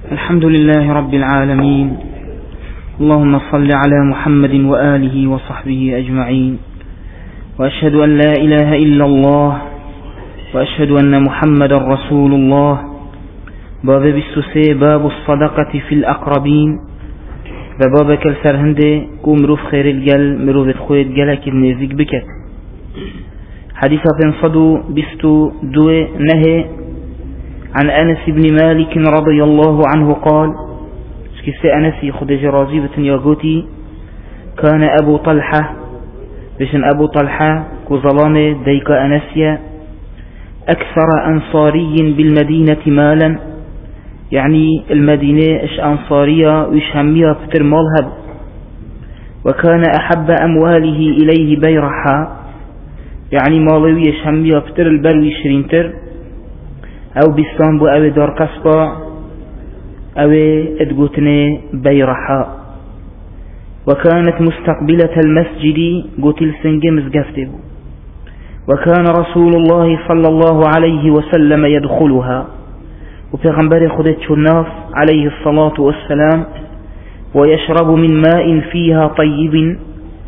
الحمد لله رب العالمين. اللهم صل على محمد وآله وصحبه أجمعين، وأشهد أن لا إله إلا الله، وأشهد أن محمد رسول الله. باب بالسسي باب الصدقة في الأقربين، بابك السرهند كو مروف خير الجل مروف خويت جلك النزيك بك. حديثة صدو بستو دوي نهي عن أنس بن مالك رضي الله عنه قال: سكسي أنسي خد جرازيبة ياغوتي كان أبو طلحة بشن أبو طلحة كظلامة ديك أنسيا أكثر أنصاري بالمدينة مالا، يعني المدينة إش أنصارية وإش همية بتر مالهب. وكان أحب أمواله إليه بيرحا، يعني مالوي إش همية بتر البروي شرينتر، أو بستانبو أو دار قصبا أو ادقوتني بيرحا. وكانت مستقبلة المسجد قتل سنجمز قفتب، وكان رسول الله صلى الله عليه وسلم يدخلها، وبيغنبري خدتش الناف عليه الصلاة والسلام ويشرب من ماء فيها طيب،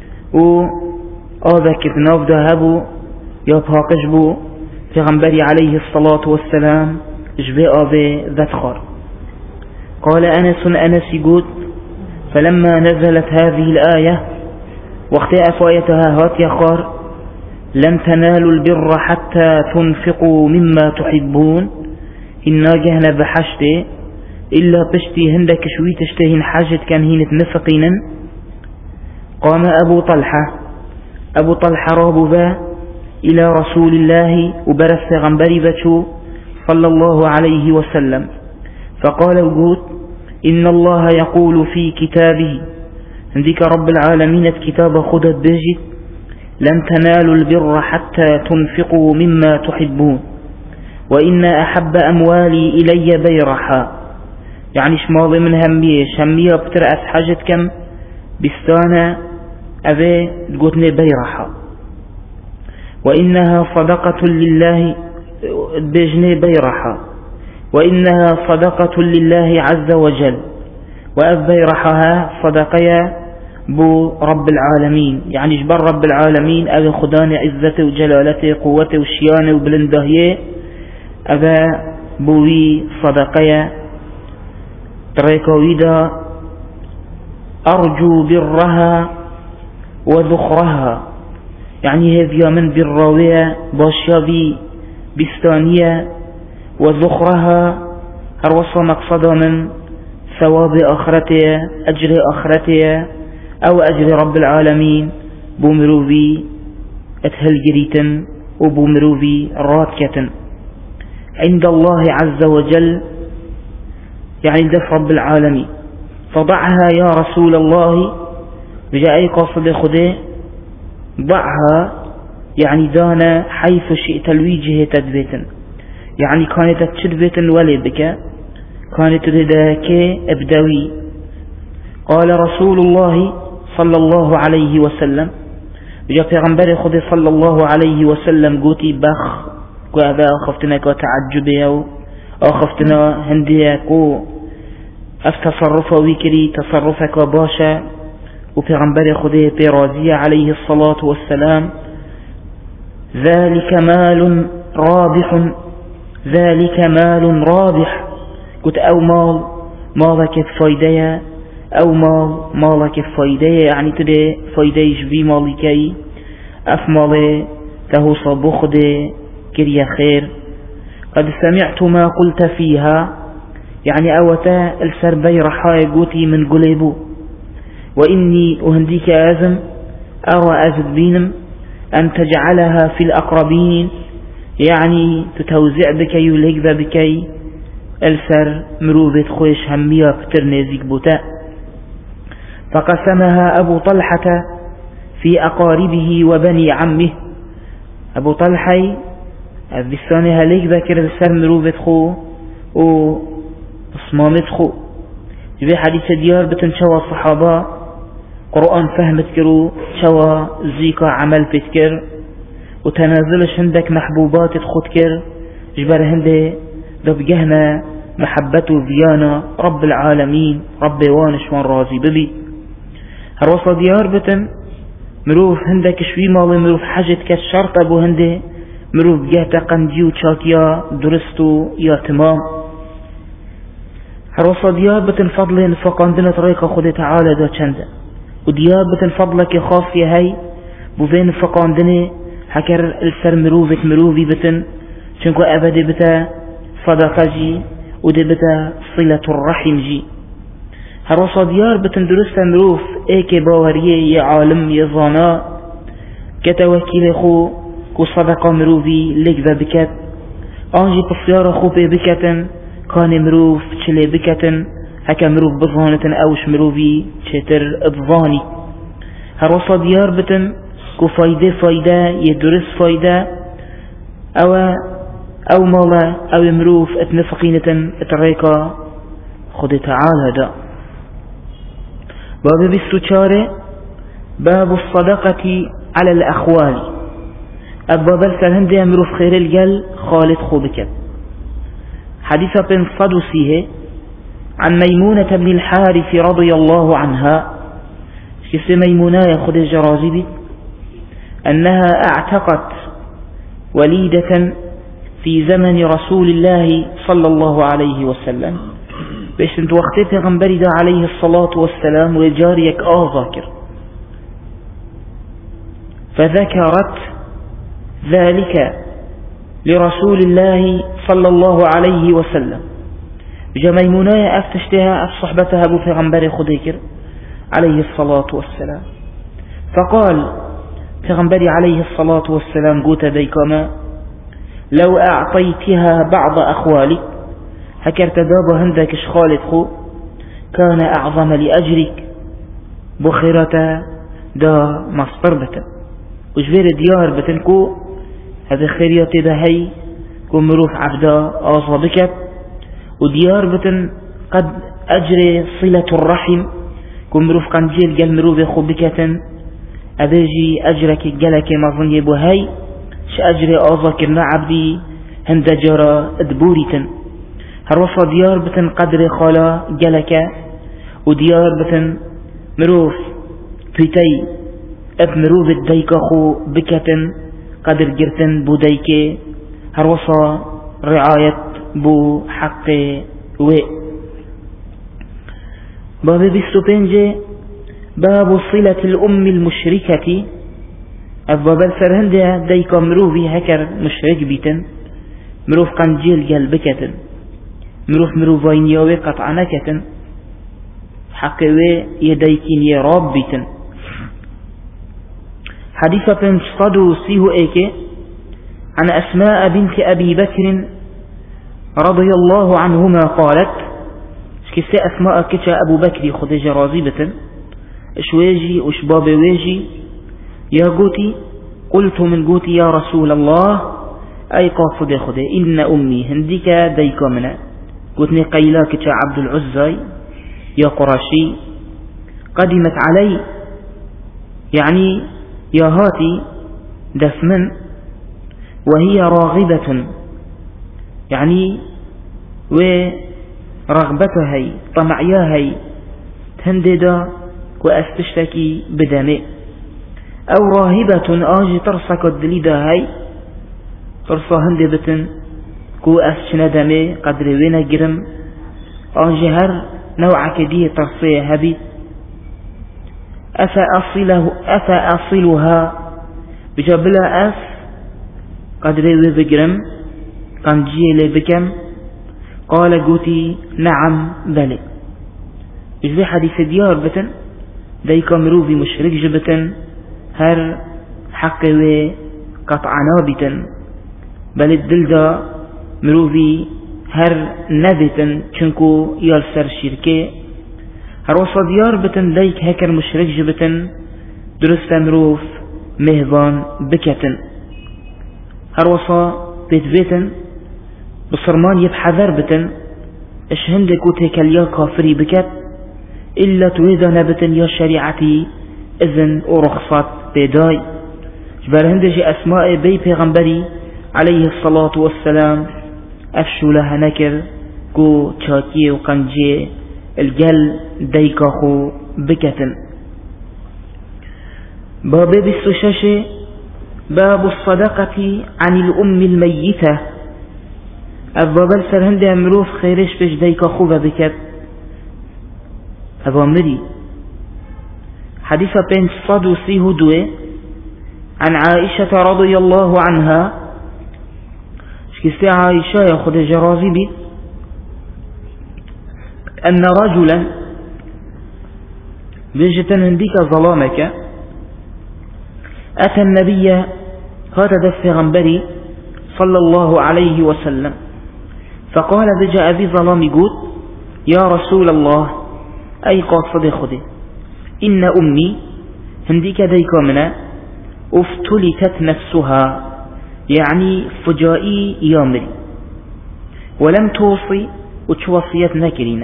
وآذاك الناف ذهبوا يبهاقجبوا بيغنبري عليه الصلاة والسلام جبئ ذات خار. قال أنس يقول: فلما نزلت هذه الآية واختئف آيتها هات يخار: لن تنالوا البر حتى تنفقوا مما تحبون، إنا جهنا بحشته إلا بشتي هندك شوي تشتهين حاجة كان هين تنفقين. قام أبو طلحة راببا إلى رسول الله وبرس غنبري بشو صلى الله عليه وسلم، فقال وجود: إن الله يقول في كتابه، عندك رب العالمين الكتاب خدت بجد: لن تنالوا البر حتى تنفقوا مما تحبون، وإن أحب أموالي إلي بيرحا، يعني شماضي من همية بترأس حاجة كم بستانا أبي تقولني بيرحا، وإنها صدقة لله بجني بيرحا، وإنها صدقة لله عز وجل، وأبيرحها صدقيا بو رب العالمين، يعني جبر رب العالمين أبي خداني عزته وجلالته قوته وشيانه وبلندهيه أبا بوي صدقيا تريكويدا أرجو برها وذخرها، يعني هذي من بالراوية باشيابي بستانية، وذخرها هروصة مقصدا من ثواب آخرتها أجر آخرتها أو أجر رب العالمين بومروبي أتهل جريتا وبومروبي راتكة عند الله عز وجل، يعني دف رب العالمين. فضعها يا رسول الله، بجاء أي قصد خده ضعها، يعني دانا حيث شئت الوجه تدبيتا، يعني كانت تشدبيتا ولدك كانت رداك ابدوي. قال رسول الله صلى الله عليه وسلم، بجاء پیغمبر خده صلى الله عليه وسلم قوتي بخ وأبا أخفتناك وتعجبي أو أخفتنا هنديك أفتصرف ويكري تصرفك وباشا، وبيغنبر خده برازية عليه الصلاة والسلام: ذلك مال رابح، قلت أو مالك فايدية أو مالك فايدية، يعني تدي فايديش بي مالكي أف مالي له صبخده كريا خير. قد سمعت ما قلت فيها، يعني أوتا السربي رحاي قوتي من قليبو، وإني أهنديك أزم أرى أزد بينم أن تجعلها في الأقربين، يعني تتوزع بكي يلقب بكي السر مروبة خوش همية بتر نزيك بوتا. فقسمها أبو طلحة في أقاربه وبني عمه. أبو طلحة بسانها ليك ذاكر السر مروبة خو وصمامت خو. جبي حديث ديار بتنشوى الصحابة قرآن فهمت كرو شوى زيكا عمل بتكر، وتنازلش عندك محبوبات تخد كر جبر هنده دبجهنا محبته فيانا رب العالمين رب وانش وان راضي ببي هروصا ديار بتن مروف هندك شوي مالي مروف حاجت كالشرط ابو هنده مروف جهتا قنديو تشاكيا درستو يا تمام هروصا ديار بتن فضل فقاندنا طريقة خد تعالى دا چنده وديار بتن فضلك خاصي هاي بوفين فقاندنا حكر السر مروفك مروفي بتن چنكو ابدي بتا صدقة جي ودي بتا صلة الرحم جي هروصا ديار بتن درستا مروف ايكي باوريه يا عالم يا ظانا كتوكيل خو كو صدقة مروفي لك ذا بكت انجي بصيارة خو بي بكتن كان مروف چلي بكتن هكا مروف بظانة اوش مروفي چتر بظاني هروصا ديار بتن كو فايدة يدرس فايدة او مالا او مروف اتنفقينة اتريكا خد تعالى دا باب بستوچاره باب الصدقة على الأخوال أباب السلام مروف خير الجل خالد خوبك حديثة بن صدوسيه عن ميمونة بن الحارث رضي الله عنها كس ميمونة ياخد الجرازي أنها اعتقت وليدة في زمن رسول الله صلى الله عليه وسلم باش انت وقتها غنبري دا عليه الصلاة والسلام وجاريك ذاكر فذكرت ذلك لرسول الله صلى الله عليه وسلم بجا ميمونة افتشتها صحبتها ابو في غنبري خديكر عليه الصلاة والسلام فقال في غنبري عليه الصلاة والسلام قوت بيكما لو أعطيتها بعض أخوالك هكرت دابا هندك شخالت خو كان أعظم لأجرك بخيرة دا مصبر بتن وجبير ديار بتنكو هذا خيرياتي دا هي كو مروف عبدا آصابك وديار بتن قد أجري صلة الرحم كو مروف قنجيل قال مروف خو بكتن أبيجي أجرك قلك مظن يبو هاي شأجري آذاكرنا عبدي هند جرى ادبوريتن هروصا ديار بتن قدر خالا قلك وديار بتن مروف تويتي اب مروف الديك خو بكتن قدر جرتن بو ديك هروصا رعاية بو حق و باب بيستو بينجي باب صلة الأم المشركة أبواب السرهندة ديكا مروفي هكر مشرك بيتن مروف قنجيل قلبكتن مروفين يوي قطعنكتن حقوي يديكين يراب بيتن حديثة صدو سيه ايكي عن أسماء بنت أبي بكر رضي الله عنهما قالت كسي أسماء كتا أبو بكر خدج رازبة اشواجي وشباب واجي يا قوتي قلت من قوتي يا رسول الله أي قاصد خدي إن أمي هندك ديك منا قلتني قيلاك عبد العزي يا قرشي قدمت علي يعني يا هاتي دفمن وهي راغبة يعني ورغبتها طمعياها تهنددا وأستشتكي بدمي أو راهبة آجي ترسك الدليدة هاي ترسى هندبة كو أسشنا دمي قدر وين جرم آجي هر نوع كديه ترسي هبي أفأصلها بجابلا أس قدر وين بجرم قام جيلي بكم قال قوتي نعم بلي إذا حديث ديار بتن دايكا مروفي مشرك جبتن هر حقوي قطعنا بتن بل الدلدا مروفي هر نبتن چنكو يالسر شركي هر وصا ديار بتن دايك هكر مشرك جبتن درست مروف مهبان بكتن هر وصا بيتن بصرمان يبحذر بتن اش هندكو تيكاليا كافري بكت إلا تويدا نبتن يا شريعتي إذن ورخصات بيداي جبال هندجي أسماء بي پیغمبري عليه الصلاة والسلام أفشو لها نكر كو تشاكي وقنجي الجل ديكاخو بكتن. باب بالسشاشة باب الصدقة عن الأم الميتة. أبا بلسر هندي مروف خيرش بش ديكاخو بكت أبا مري. حديث بين صدوسي هدوه عن عائشة رضي الله عنها. شكستي عائشة ياخد جرازي بي أن رجلا بيجة هنديك ظلامك أتى النبي هذا دفع غنبري صلى الله عليه وسلم فقال بجاء بي ظلام يقول يا رسول الله أي قاصد خده إن أمي هنديك ديك منا افتلتت نفسها يعني فجائي يامري ولم توصي وتوصيت نكرينا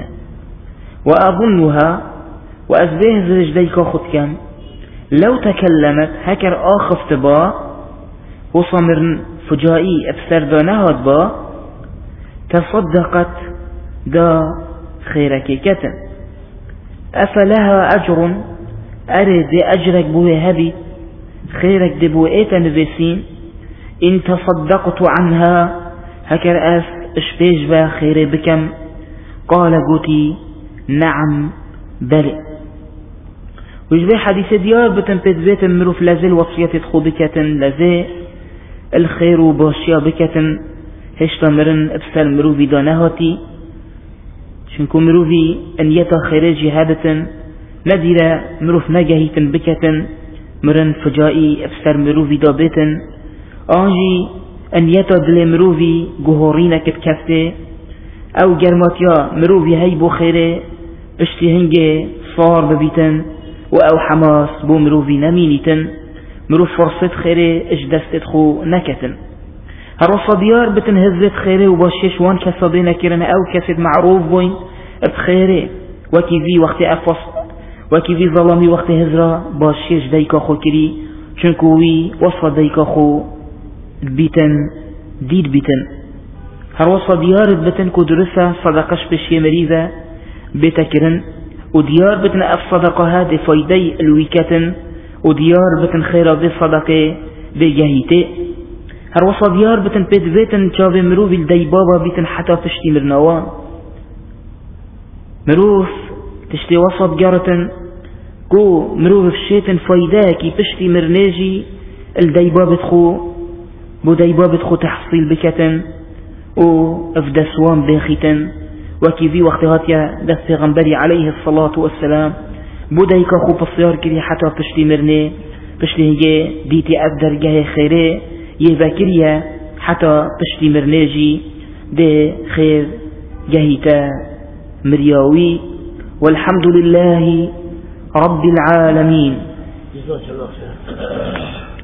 وأظنها وأزبيه زرج ديك خد كان لو تكلمت هكر آخف تبا وصمر فجائي أبسردانها با تصدقت دا خيرك كتن أفلها أجر أرد أجرك بوه هبي خيرك دبو إيتا نفسين إن تصدقت عنها هكر اشبيج با خيري بكم قال قوتي نعم بل. ويجبه حديث ديار بتن بيت مروف لازل وصية تخو بكتن لازل الخير وباشيا بكتن هشتا مرن ابسال مروفي دانهاتي شنكو مروفي ان يتا خير جهادة ندير مروف نجاهيتن بكتن مرن فجائي ابسال مروفي دابتن آنجي ان يتا دل مروفي جهورين كتكفته او جرماتيا مروفي هاي بو خيره بشتي هنجي صار ببيتن او حماس بو مروفي نمينيتن مروف فرصة خيره اجدست خو نكتن هروصا ديار بتن هزت خيره وباشيش وان كسابينا كيرن او كسد معروف بوين بخيره وكي في وقت افص وكي في ظلامي وقت هزرا باشيش دايكا خو كري چنكووي وصا دايكا خو بيتن ديد بيتن هروصا ديار بتن كدرسة صدقش بشي مريضة بتكرن وديار بتن اف صدقة هذه فايدي الويكتن وديار بتن خيرا ذي صدقة بجهيته هروصا ديار بتن بيتن جاب مروف الدي بابا بيتن حتى تشتي مرنوان مروف تشتي وسط جارتن كو مروف فشيتن فايداكي بشتي مرناجي الدي بابت خو بو دي بابت خو تحصيل بكتن و افدسوان باخيتن وكي في وقت هاتيا دف غنبري عليه الصلاة والسلام بودايكا خو بصيار كري حتى بشتي مرني بشتي هجي ديتي أقدر جاي خيري يذاكريا حتى بشتي مرنيجي دي خير جاهيتا مرياوي والحمد لله رب العالمين.